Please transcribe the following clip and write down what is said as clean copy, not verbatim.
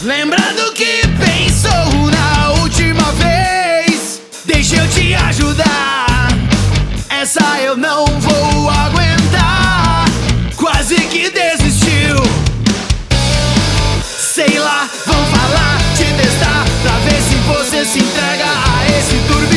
Lembrando que pensou na última vez, deixa eu te ajudar. Essa eu não vou aguentar. Quase que desistiu. Sei lá, vão falar, te testar, pra ver se você se entrega a esse turbilhão.